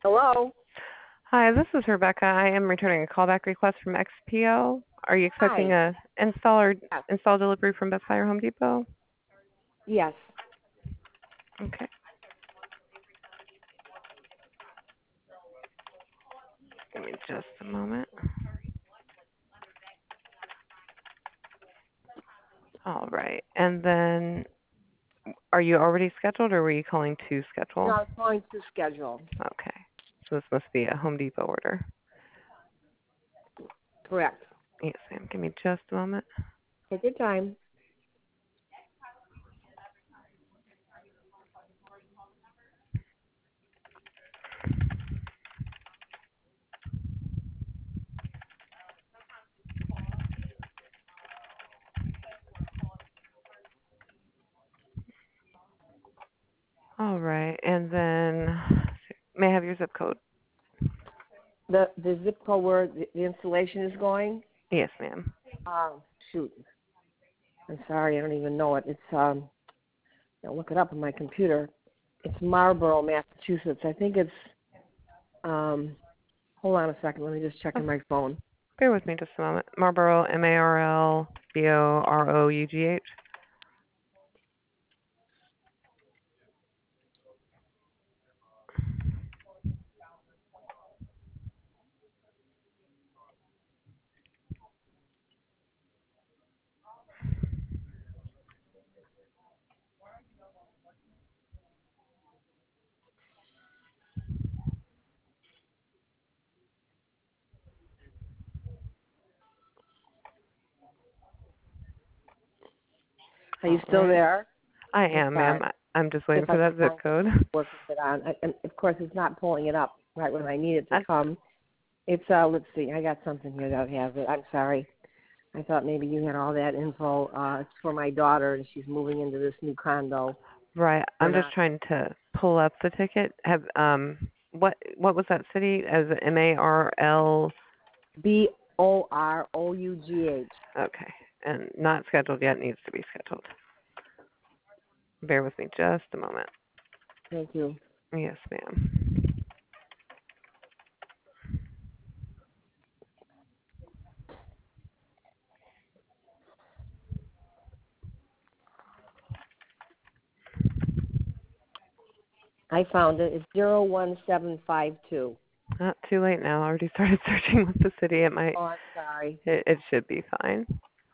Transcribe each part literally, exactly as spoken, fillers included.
Hello? Hi, this is Rebecca. I am returning a callback request from X P O. Are you expecting Hi. a install or Yes. install delivery from Best Buy or Home Depot? Yes. Okay. Give me just a moment. All right. And then, are you already scheduled or were you calling to No, schedule? I was calling to schedule. Okay. So this must be a Home Depot order. Correct. Yes, ma'am. Give me just a moment. Take your time. All right. And then, may I have your zip code? The the zip code where the, the installation is going? Yes, ma'am. Um, shoot. I'm sorry, I don't even know it. It's um I'll look it up on my computer. It's Marlborough, Massachusetts. I think it's um hold on a second, let me just check Oh, on my phone. bear with me just a moment. Marlboro, M A R L B O R O U G H. Are you All still right. there? I I'm am, ma'am. sorry. I, I'm just waiting If for I can that zip find code. work with it on. I, and of course it's not pulling it up right when I need it to I, come. It's uh let's see, I got something here that has it. I'm sorry. I thought maybe you had all that info. Uh it's for my daughter and she's moving into this new condo. right. We're I'm just not trying to pull up the ticket. Have um what what was that city? As M A R L. B O R O U G H. Okay. And not scheduled yet. Needs to be scheduled. Bear with me just a moment. Thank you. Yes, ma'am. I found it. It's zero one seven five two. Not too late now. I already started searching with the city. It might. Oh, I'm sorry. It, it should be fine.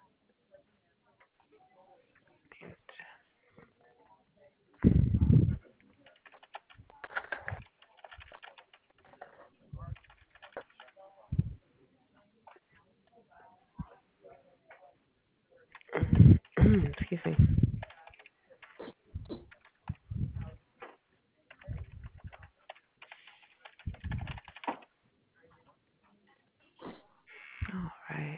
Excuse me. All right.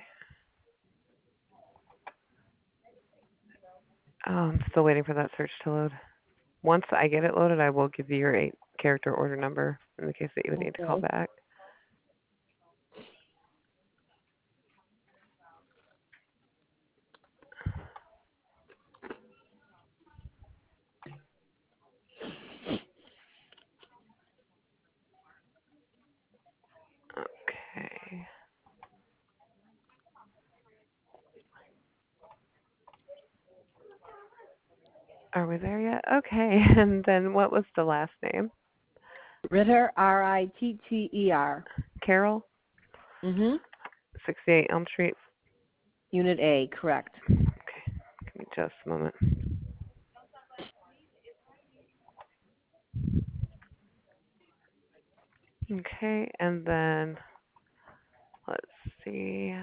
Oh, I'm still waiting for that search to load. Once I get it loaded, I will give you your eight character order number in the case that you would need to call Okay. back. Okay. Are we there yet? Okay. And then what was the last name? Ritter, R I T T E R. Carol, Mhm. sixty-eight Elm Street. Unit A, correct. Okay. Give me just a moment. Okay. And then let's see.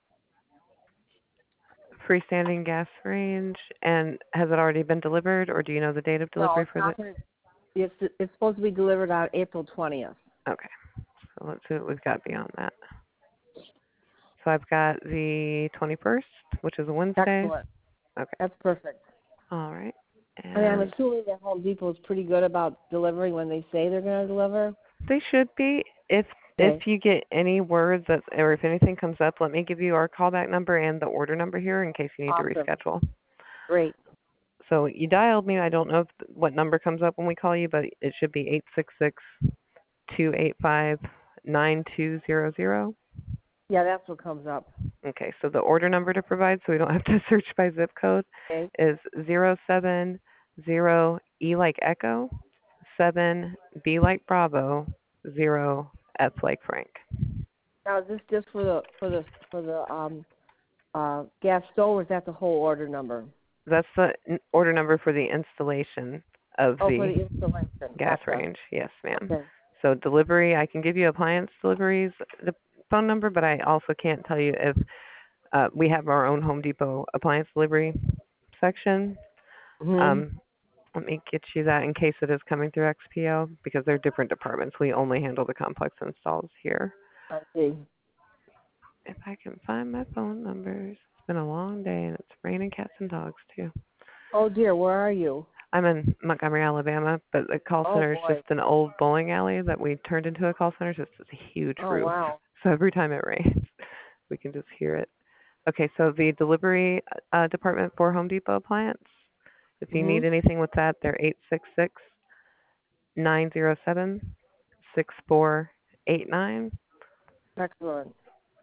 Freestanding gas range. And has it already been delivered, or do you know the date of No, delivery it's for the? not gonna it's it's supposed to be delivered on April twentieth. Okay. So let's see what we've got beyond that. So I've got the twenty-first, which is a Wednesday. Excellent. Okay. That's perfect. All right. I mean, I'm And assuming that Home Depot is pretty good about delivering when they say they're going to deliver. they should be. If if Okay. you get any words that, or if anything comes up, let me give you our callback number and the order number here in case you need to Awesome. reschedule. Great. So you dialed me. I don't know if, what number comes up when we call you, but it should be eight six six two eight five nine two zero zero. Yeah, that's what comes up. Okay, so the order number to provide, so we don't have to search by zip code, Okay. is zero seven zero E like Echo, seven B like Bravo, zero F like Frank. Now, is this just for the for the for the um uh gas stove, or is that the whole order number? That's the n- order number for the installation of Oh, the for the installation. gas Gotcha. range. Yes, ma'am. Okay. So delivery, I can give you appliance deliveries the phone number, but I also can't tell you if uh, we have our own Home Depot appliance delivery section. Mhm. Um, let me get you that in case it is coming through X P O because they're different departments. We only handle the complex installs here. I see. If I can find my phone numbers. It's been a long day and it's raining cats and dogs too. Oh dear, where are you? I'm in Montgomery, Alabama, but the call Oh center is boy. just an old bowling alley that we turned into a call center. It's just a huge Oh roof. wow. So every time it rains, we can just hear it. Okay, so the delivery uh, department for Home Depot appliance, if you need Mhm. anything with that, they're eight six six, nine zero seven, six four eight nine. Excellent.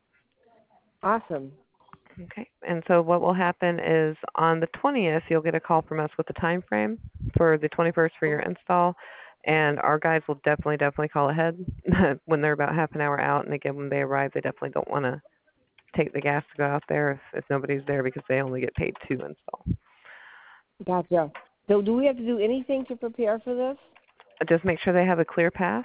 Awesome. Okay, and so what will happen is on the twentieth, you'll get a call from us with the time frame for the twenty-first for your install, and our guys will definitely, definitely call ahead when they're about half an hour out, and again, when they arrive, they definitely don't want to take the gas to go out there if, if nobody's there because they only get paid to install. Gotcha. So, do we have to do anything to prepare for this? Just make sure they have a clear path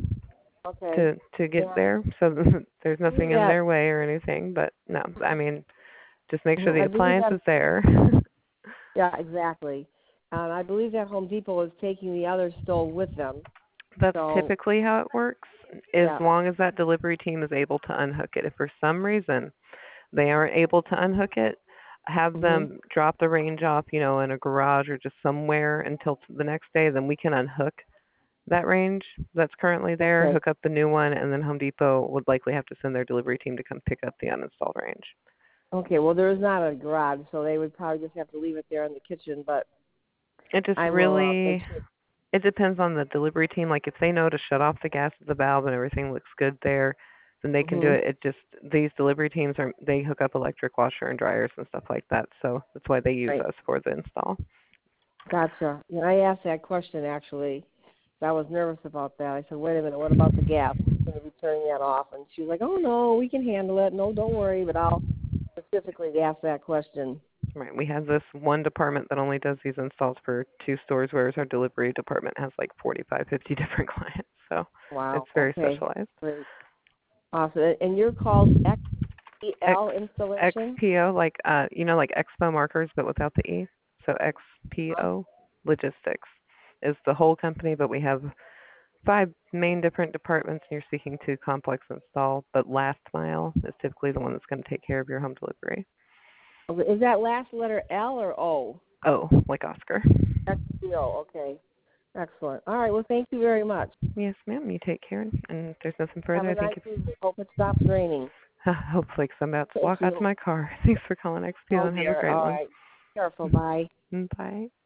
Okay. to to get Yeah. there, so there's nothing in Yeah. their way or anything, but no, I mean, just make sure Mhm. the I believe appliance that. is there. Yeah, exactly. Um, I believe that Home Depot is taking the other stove with them. That's So, typically how it works, as yeah. long as that delivery team is able to unhook it. If for some reason they aren't able to unhook it, have Mhm. them drop the range off, you know, in a garage or just somewhere until the next day, then we can unhook that range that's currently there, Okay. hook up the new one, and then Home Depot would likely have to send their delivery team to come pick up the uninstalled range. Okay. Well, there is not a garage, so they would probably just have to leave it there in the kitchen. But It just I will uh, make really, sure. it depends on the delivery team. Like if they know to shut off the gas at the valve and everything looks good there, then they can do Mhm. it. It just, these delivery teams are, they hook up electric washer and dryers and stuff like that. So that's why they use Right. us for the install. Gotcha. Yeah, I asked that question actually. I was nervous about that. I said, "Wait a minute, what about the gas? Who's going to be turning that off?" And she was like, "Oh no, we can handle it. No, don't worry." But I'll specifically ask that question. Right. We have this one department that only does these installs for two stores, whereas our delivery department has like forty-five, fifty different clients. So it's Wow. very Okay. specialized. Great. Awesome. And you're called X E X L installation? X P O, like uh, you know, like Expo markers, but without the E. So X P O Logistics is the whole company, but we have five main different departments. And you're speaking to complex install, but last mile is typically the one that's going to take care of your home delivery. Okay. Is that last letter L or O? Oh, like Oscar. X E O. Okay. Excellent. All right. Well, thank you very much. Yes, ma'am. You take care. And if there's nothing Have further, a I think nice if evening. Hope it stops raining. hopefully 'cause I'm about to Thank walk out to you. my car. Thanks for calling X P O Oh and have a dear. great All one. right. Careful. Bye. Bye.